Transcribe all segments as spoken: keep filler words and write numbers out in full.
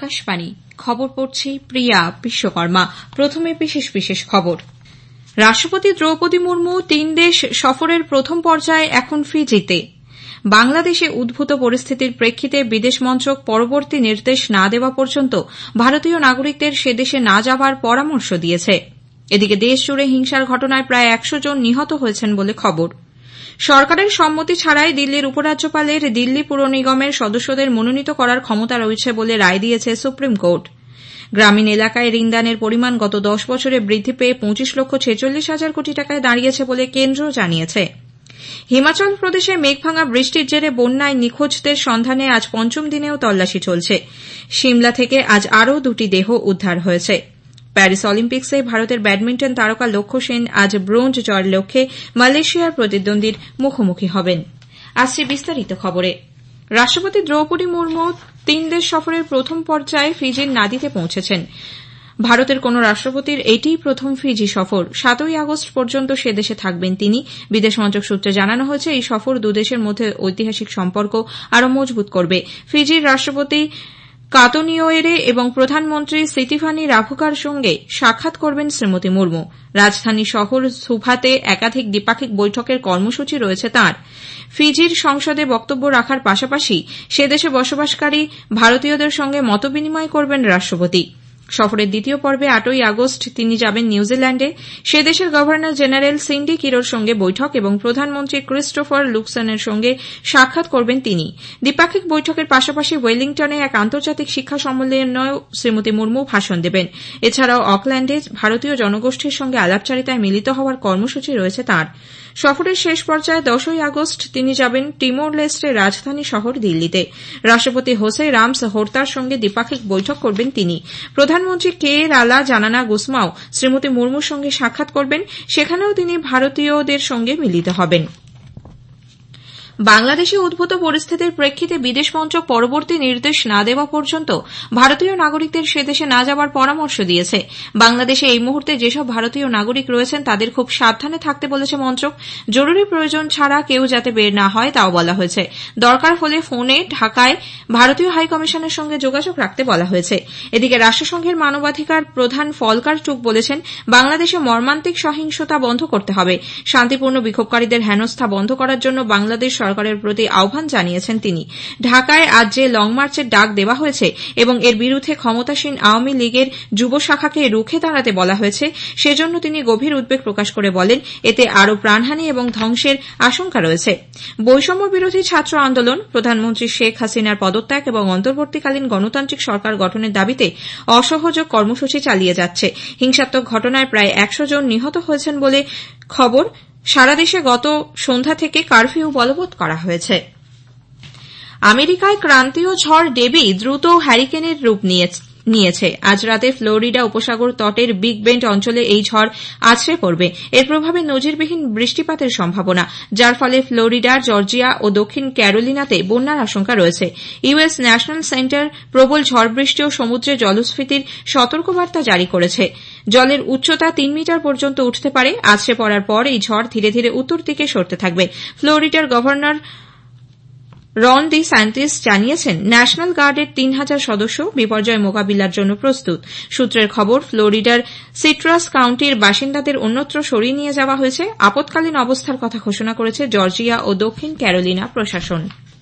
আকাশবাণী খবর পড়ছি প্রিয়া বিশ্বকর্মা। প্রথমে বিশেষ বিশেষ খবর। রাষ্ট্রপতি দ্রৌপদী মুর্মু তিন দেশ সফরের প্রথম পর্যায়ে এখন ফিজিতে। বাংলাদেশে উদ্ভূত পরিস্থিতির প্রেক্ষিতে বিদেশ মন্ত্রক পরবর্তী নির্দেশ না দেওয়া পর্যন্ত ভারতীয় নাগরিকদের সে দেশে না যাবার পরামর্শ দিয়েছে। এদিকে দেশজুড়ে হিংসার ঘটনায় প্রায় একশো জন নিহত হয়েছেন বলে খবর। সরকারের সম্মতি ছাড়াই দিল্লির উপরাজ্যপালের দিল্লি পুর নিগমের সদস্যদের মনোনীত করার ক্ষমতা রয়েছে বলে রায় দিয়েছে সুপ্রিম কোর্ট। গ্রামীণ এলাকায় ঋণদানের পরিমাণ গত দশ বছরে বৃদ্ধি পেয়ে পঁচিশ লক্ষ ছেচল্লিশ হাজার কোটি টাকায় দাঁড়িয়েছে বলে কেন্দ্র জানিয়েছে। হিমাচল প্রদেশে মেঘভাঙা বৃষ্টির জেরে বন্যায় নিখোঁজদের সন্ধানে আজ পঞ্চম দিনেও তল্লাশি চলছে। সিমলা থেকে আজ আরও দুটি দেহ উদ্ধার হয়েছে। প্যারিস অলিম্পিক্সে ভারতের ব্যাডমিন্টন তারকা লক্ষ্য সেন আজ ব্রোঞ্জ জয়ের লক্ষ্যে মালয়েশিয়ার প্রতিদ্বন্দ্বীর মুখোমুখি হবেন। আসছে বিস্তারিত খবরে। রাষ্ট্রপতি দ্রৌপদী মুর্মু তিন দেশ সফরের প্রথম পর্যায়ে ফিজির নাদিতে পৌঁছেছেন। ভারতের কোন রাষ্ট্রপতির এটিই প্রথম ফিজি সফর। সাতই আগস্ট পর্যন্ত সে দেশে থাকবেন তিনি। বিদেশ মন্ত্রক সূত্রে জানানো হয়েছে, এই সফর দুদেশের মধ্যে ঐতিহাসিক সম্পর্ক আরও মজবুত করবে। ফিজির রাষ্ট্রপতি কাতোনিওয়েরে এবং প্রধানমন্ত্রী সিতিফানি রাভুকার সঙ্গে সাক্ষাৎ করবেন শ্রীমতী মুর্মু। রাজধানী শহর সুভাতে একাধিক দ্বিপাক্ষিক বৈঠকের কর্মসূচি রয়েছে তাঁর। ফিজির সংসদে বক্তব্য রাখার পাশাপাশি সে দেশে বসবাসকারী ভারতীয়দের সঙ্গে মতবিনিময় করবেন রাষ্ট্রপতি। সফরের দ্বিতীয় পর্বে আটই আগস্ট তিনি যাবেন নিউজিল্যান্ডে। সে দেশের গভর্নর জেনারেল সিন্ডি কিরোর সঙ্গে বৈঠক এবং প্রধানমন্ত্রী ক্রিস্টোফার লুকসনের সঙ্গে সাক্ষাৎ করবেন তিনি। দ্বিপাক্ষিক বৈঠকের পাশাপাশি ওয়েলিংটনে এক আন্তর্জাতিক শিক্ষা সম্মেলনেও শ্রীমতী মুর্মু ভাষণ দেবেন। এছাড়াও অকল্যান্ডে ভারতীয় জনগোষ্ঠীর সঙ্গে আলাপচারিতায় মিলিত হওয়ার কর্মসূচি রয়েছে তাঁর। সফরের শেষ পর্যায়ে দশই আগস্ট তিনি যাবেন টিমোর লেস্টের রাজধানী শহর দিল্লিতে। রাষ্ট্রপতি হোসে রামস হোর্তার সঙ্গে দ্বিপাক্ষিক বৈঠক করবেন তিনি। প্রধানমন্ত্রী কে রালা জানানা গুসমাও শ্রীমতী মুর্মুর সঙ্গে সাক্ষাৎ করবেন। সেখানেও তিনি ভারতীয়দের সঙ্গে মিলিত হবেন। বাংলাদেশে উদ্ভূত পরিস্থিতির প্রেক্ষিতে বিদেশ মন্ত্রক পরবর্তী নির্দেশ না দেওয়া পর্যন্ত ভারতীয় নাগরিকদের সে দেশে না যাবার পরামর্শ দিয়েছে। বাংলাদেশে এই মুহূর্তে যেসব ভারতীয় নাগরিক রয়েছেন তাদের খুব সাবধানে থাকতে বলেছে মন্ত্রক। জরুরি প্রয়োজন ছাড়া কেউ যাতে বের না হয় তাও বলা হয়েছে। দরকার হলে ফোনে ঢাকায় ভারতীয় হাইকমিশনের সঙ্গে যোগাযোগ রাখতে বলা হয়েছে। এদিকে রাষ্ট্রসংঘের মানবাধিকার প্রধান ফলকার টুক বলেছেন, বাংলাদেশে মর্মান্তিক সহিংসতা বন্ধ করতে হবে। শান্তিপূর্ণ বিক্ষোভকারীদের হেনস্থা বন্ধ করার জন্য বাংলাদেশ সরকারের প্রতি আহ্বান জানিয়েছেন তিনি। ঢাকায় আজ যে লং মার্চের ডাক দেওয়া হয়েছে এবং এর বিরুদ্ধে ক্ষমতাসীন আওয়ামী লীগের যুব শাখাকে রুখে দাঁড়াতে বলা হয়েছে, সেজন্য তিনি গভীর উদ্বেগ প্রকাশ করে বলেন, এতে আরও প্রাণহানি এবং ধ্বংসের আশঙ্কা রয়েছে। বৈষম্য বিরোধী ছাত্র আন্দোলন, প্রধানমন্ত্রী শেখ হাসিনার পদত্যাগ এবং অন্তর্বর্তীকালীন গণতান্ত্রিক সরকার গঠনের দাবিতে অসহযোগ কর্মসূচি চালিয়ে যাচ্ছে। হিংসাত্মক ঘটনায় প্রায় একশো জন নিহত হয়েছেন বলে খবর। সারা দেশে গত সন্ধ্যা থেকে কারফিউ বলবৎ করা হয়েছে। আমেরিকায় ক্রান্তীয় ঝড় ডেবি দ্রুত হ্যারিকেনের রূপ নিয়েছে। আজ রাতে ফ্লোরিডা উপসাগর তটের বিগ বেন্ড অঞ্চলে এই ঝড় আছড়ে পড়বে। এর প্রভাবে নজিরবিহীন বৃষ্টিপাতের সম্ভাবনা, যার ফলে ফ্লোরিডা, জর্জিয়া ও দক্ষিণ ক্যারোলিনাতে বন্যার আশঙ্কা রয়েছে। ইউএস ন্যাশনাল সেন্টার প্রবল ঝড় বৃষ্টি ও সমুদ্রে জলস্ফীতির সতর্কবার্তা জারি করেছে। জলের উচ্চতা তিন মিটার পর্যন্ত উঠতে পারে। আছড়ে পড়ার পর এই ঝড় ধীরে ধীরে উত্তর দিকে সরতে থাকবে। ফ্লোরিডার গভর্নর রন ডি স্যান্টিস জানিয়েছেন, ন্যাশনাল গার্ডের তিন হাজার সদস্য বিপর্যয় মোকাবিলার জন্য প্রস্তুত। সূত্রের খবর, ফ্লোরিডার সিট্রাস কাউন্টির বাসিন্দাদের অন্যত্র সরিয়ে নিয়ে যাওয়া হয়েছে। আপৎকালীন অবস্থার কথা ঘোষণা করেছে জর্জিয়া ও দক্ষিণ ক্যারোলিনা প্রশাসন।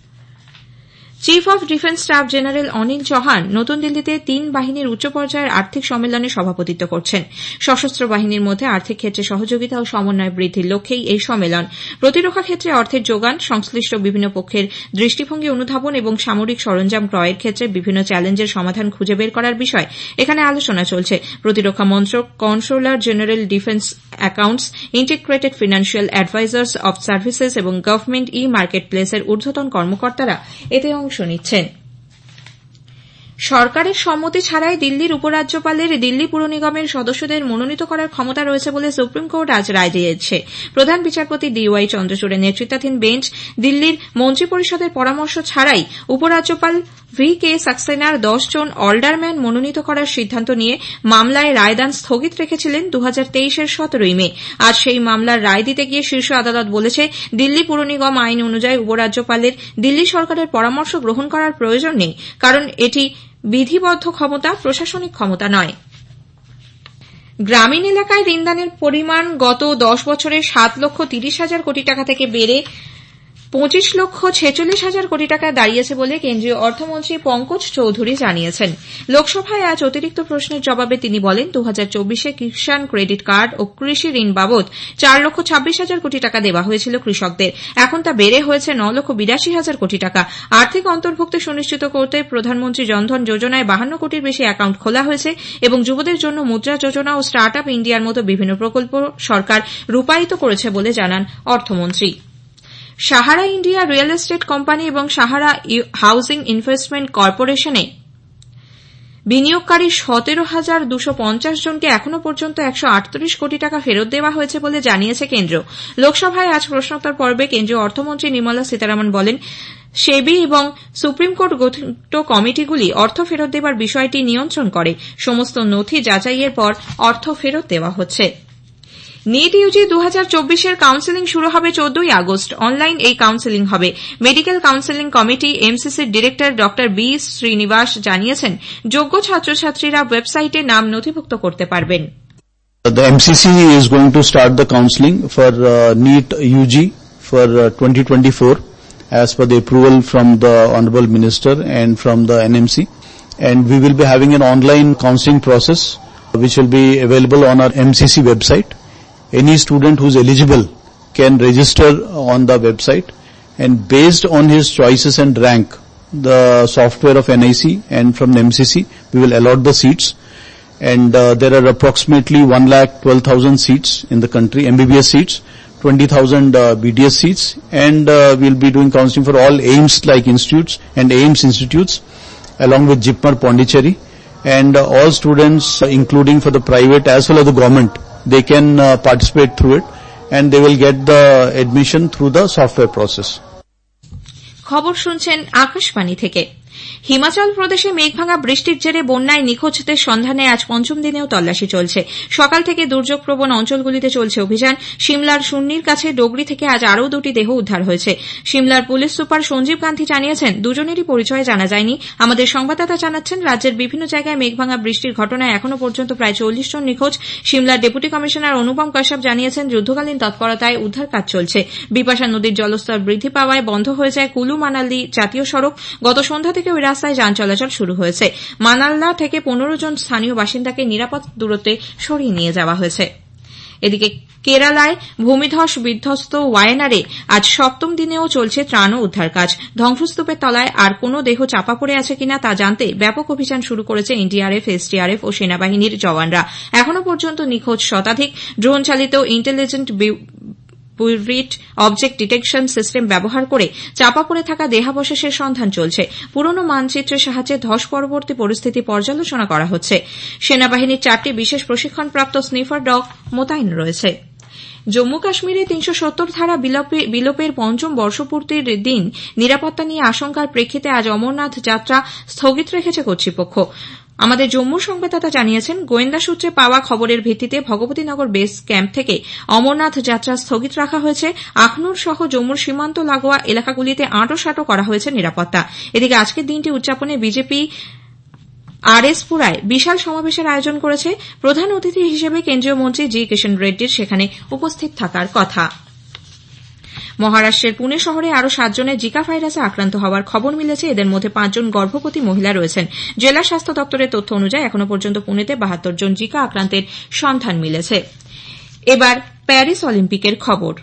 Chief of defence staff general Anil Chauhan নতুন দিল্লিতে তিন বাহিনীর উচ্চ পর্যায়ের আর্থিক সম্মেলনে সভাপতিত্ব করছেন। সশস্ত্র বাহিনীর মধ্যে আর্থিক ক্ষেত্রে সহযোগিতা ও সমন্বয় বৃদ্ধির লক্ষ্যেই এই সম্মেলন। প্রতিরক্ষা ক্ষেত্রে অর্থের যোগান, সংশ্লিষ্ট বিভিন্ন পক্ষের দৃষ্টিভঙ্গি অনুধাবন এবং সামরিক সরঞ্জাম ক্রয়ের ক্ষেত্রে বিভিন্ন চ্যালেঞ্জের সমাধান খুঁজে বের করার বিষয় এখানে আলোচনা চলছে। প্রতিরক্ষা মন্ত্রক, controller general defence accounts, integrated financial advisers of services এবং গভর্নমেন্ট ই মার্কেট প্লেসের ঊর্ধ্বতন কর্মকর্তারা এতে অংশ নিচ্ছেন। সরকারের সম্মতি ছাড়াই দিল্লির উপরাজ্যপালের দিল্লি পুর নিগমের সদস্যদের মনোনীত করার ক্ষমতা রয়েছে বলে সুপ্রিম কোর্ট আজ রায় দিয়েছে। প্রধান বিচারপতি ডি ওয়াই চন্দ্রচূড়ের নেতৃত্বাধীন বেঞ্চ দিল্লির মন্ত্রিপরিষদের পরামর্শ ছাড়াই উপরাজ্যপাল ভি কে সাক্সেনার দশ জন অলডারম্যান মনোনীত করার সিদ্ধান্ত নিয়ে মামলায় রায়দান স্থগিত রেখেছিলেন দু হাজার তেইশের সতেরোই মে। আজ সেই মামলার রায় দিতে গিয়ে শীর্ষ আদালত বলেছে, দিল্লি পুর নিগম আইন অনুযায়ী উপরাজ্যপালের দিল্লি সরকারের পরামর্শ গ্রহণ করার প্রয়োজন নেই, কারণ এটি বিধিবদ্ধ ক্ষমতা, প্রশাসনিক ক্ষমতা নয়। গ্রামীণ এলাকায় ঋণদানের পরিমাণ গত দশ বছরে সাত লক্ষ তিরিশ হাজার কোটি টাকা থেকে বেড়ে পঁচিশ লক্ষ ছেচল্লিশ হাজার কোটি টাকায় দাঁড়িয়েছে বলে কেন্দ্রীয় অর্থমন্ত্রী পঙ্কজ চৌধুরী জানিয়েছেন। লোকসভায় আজ অতিরিক্ত প্রশ্নের জবাবে তিনি বলেন, দু হাজার চব্বিশে কিষাণ ক্রেডিট কার্ড ও কৃষি ঋণ বাবদ চার লক্ষ ছাব্বিশ হাজার কোটি টাকা দেওয়া হয়েছিল কৃষকদের। এখন তা বেড়ে হয়েছে ন লক্ষ বিরাশি হাজার কোটি টাকা। আর্থিক অন্তর্ভুক্তি সুনিশ্চিত করতে প্রধানমন্ত্রী জনধন যোজনায় বাহান্ন কোটির বেশি অ্যাকাউন্ট খোলা হয়েছে এবং যুবদের জন্য মুদ্রা যোজনা ও স্টার্ট আপ ইন্ডিয়ার মতো বিভিন্ন প্রকল্প সরকার রূপায়িত করেছে বলে জানান অর্থমন্ত্রী। Sahara India real estate company এবং সাহারা হাউজিং ইনভেস্টমেন্ট কর্পোরেশনে বিনিয়োগকারী সতেরো হাজার দুশো পঞ্চাশ জনকে এখনো পর্যন্ত একশো আটত্রিশ কোটি টাকা ফেরত দেওয়া হয়েছে বলে জানিয়েছে কেন্দ্র। লোকসভায় আজ প্রশ্নোত্তর পর্বে কেন্দ্রীয় অর্থমন্ত্রী নির্মলা সীতারামন বলেন, সেবি এবং সুপ্রিম কোর্ট গঠিত কমিটিগুলি অর্থ ফেরত দেওয়ার বিষয়টি নিয়ন্ত্রণ করে। সমস্ত নথি যাচাইয়ের পর অর্থ ফেরত দেওয়া হচ্ছে। নিট ইউজি দু হাজার চব্বিশের কাউন্সেলিং শুরু হবে চোদ্দই আগস্ট। অনলাইন এই কাউন্সেলিং হবে। মেডিকেল কাউন্সেলিং কমিটি এমসিসির ডিরেক্টর ড বি শ্রীনিবাস জানিয়েছেন, যোগ্য ছাত্রছাত্রীরা ওয়েবসাইটে নাম নথিভুক্ত করতে পারবেন। The M C C is going to start the counselling for uh, NEET U G for uh, twenty twenty-four as per the approval from the Honourable Minister and from the N M C, and we will be having an online counselling process which will be available on our M C C website. Any student who is eligible can register on the website, and based on his choices and rank, the software of N I C and from the M C C, we will allot the seats. And uh, there are approximately one lakh twelve thousand seats in the country, M B B S seats, twenty thousand uh, B D S seats, and uh, we'll be doing counselling for all AIIMS-like institutes and AIIMS institutes, along with JIPMER Pondicherry, and uh, all students, uh, including for the private as well as the government, they can uh, participate through it, and they will get the admission through the software process. খবর শুনছেন আকাশবাণী থেকে। হিমাচল প্রদেশে মেঘভাঙা বৃষ্টির জেরে বন্যায় নিখোঁজদের সন্ধানে আজ পঞ্চম দিনেও তল্লাশি চলছে। সকাল থেকে দুর্যোগপ্রবণ অঞ্চলগুলিতে চলছে অভিযান। সিমলার সুন্নির কাছে ডোগরি থেকে আজ আরও দুটি দেহ উদ্ধার হয়েছে। সিমলার পুলিশ সুপার সঞ্জীব গান্ধী জানিয়েছেন, দুজনেরই পরিচয় জানা যায়নি। আমাদের সংবাদদাতা জানাচ্ছেন, রাজ্যের বিভিন্ন জায়গায় মেঘভাঙা বৃষ্টির ঘটনায় এখনো পর্যন্ত প্রায় চল্লিশ জন নিখোঁজ। সিমলার ডেপুটি কমিশনার অনুপম কাশ্যপ জানিয়েছেন, যুদ্ধকালীন তৎপরতায় উদ্ধার কাজ চলছে। বিপাশা নদীর জলস্তর বৃদ্ধি পাওয়ায় বন্ধ হয়ে যায় কুলু মানালি জাতীয় সড়ক। গত সন্ধ্যা থেকে ওই রাস্তায় যান চলাচল শুরু হয়েছে। মানাল্লা থেকে পনেরো জন স্থানীয় বাসিন্দাকে নিরাপদ দূরত্বে সরিয়ে নিয়ে যাওয়া হয়েছে। এদিকে কেরালায় ভূমিধস বিধ্বস্ত ওয়ায়নারে আজ সপ্তম দিনেও চলছে ত্রাণ ও উদ্ধার কাজ। ধ্বংসস্তূপের তলায় আর কোনো দেহ চাপা পড়ে আছে কিনা তা জানতে ব্যাপক অভিযান শুরু করেছে এনডিআরএফ, এসডিআরএফ ও সেনাবাহিনীর জওয়ানরা। এখনো পর্যন্ত নিখোঁজ শতাধিক। ড্রোন চালিত intelligent buried object detection system ব্যবহার করে চাপা পড়ে থাকা দেহাবশেষের সন্ধান চলছে। পুরনো মানচিত্রের সাহায্যে ধস পরবর্তী পরিস্থিতি পর্যালোচনা করা হচ্ছে। সেনাবাহিনীর চারটি বিশেষ প্রশিক্ষণপ্রাপ্ত স্নিফার ডগ মোতায়েন রয়েছে। জম্মু কাশ্মীরে তিনশো সত্তর ধারা বিলোপের পঞ্চম বর্ষপূর্তির দিন নিরাপত্তা নিয়ে আশঙ্কার প্রেক্ষিতে আজ অমরনাথ যাত্রা স্থগিত রেখেছে কর্তৃপক্ষ। আমাদের জম্মুর সংবাদদাতা জানিয়েছেন, গোয়েন্দা সূত্রে পাওয়া খবরের ভিত্তিতে ভগবতীনগর বেস ক্যাম্প থেকে অমরনাথ যাত্রা স্থগিত রাখা হয়েছে। আখনুর সহ জম্মুর সীমান্ত লাগোয়া এলাকাগুলিতে আঁটোসাঁটো করা হয়েছে নিরাপত্তা। এদিকে আজকের দিনটি উদযাপনে বিজেপি আরএসপুরায় বিশাল সমাবেশের আয়োজন করেছে। প্রধান অতিথি হিসেবে কেন্দ্রীয় মন্ত্রী জি কিষণ রেড্ডির সেখানে উপস্থিত থাকার কথা। মহারাষ্ট্রের পুনে শহরে আরও সাতজনের জিকা ভাইরাসে আক্রান্ত হওয়ার খবর মিলেছে। এদের মধ্যে পাঁচজন গর্ভবতী মহিলা রয়েছেন। জেলা স্বাস্থ্য দপ্তরের তথ্য অনুযায়ী এখনো পর্যন্ত পুনেতে বাহাত্তর জন জিকা আক্রান্তের সন্ধান মিলেছে। এবার প্যারিস অলিম্পিকের খবর।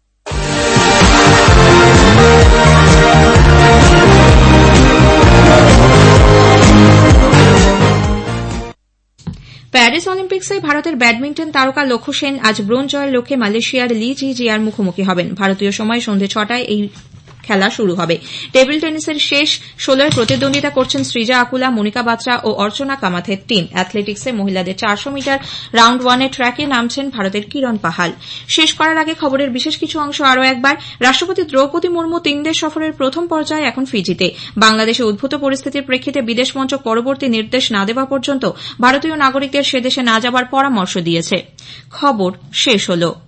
প্যারিস অলিম্পিক্সে ভারতের ব্যাডমিন্টন তারকা লক্ষ্য সেন আজ ব্রোঞ্জ জয়ের লক্ষ্যে মালয়েশিয়ার লি জি জিয়ার মুখোমুখি হবেন। ভারতীয় সময় সন্ধ্যে ছটায় এই খেলা শুরু হবে। টেবিল টেনিসের শেষ ষোলোয় প্রতিদ্বন্দ্বিতা করছেন সৃজা আকুলা, মনিকা বাত্রা ও অর্চনা কামাথের টিম। অ্যাথলেটিক্সে মহিলাদের চারশো মিটার রাউন্ড ওয়ানে ট্র্যাকে নামছেন ভারতের কিরণ পাহাল। শেষ করার আগে খবরের বিশেষ কিছু অংশ আরও একবার। রাষ্ট্রপতি দ্রৌপদী মুর্মু তিন দেশ সফরের প্রথম পর্যায়ে এখন ফিজিতে। বাংলাদেশে উদ্ভূত পরিস্থিতির প্রেক্ষিতে বিদেশ মন্ত্রক পরবর্তী নির্দেশ না দেওয়া পর্যন্ত ভারতীয় নাগরিকদের সে দেশে না যাবার পরামর্শ দিয়েছে। খবর শেষ হলো।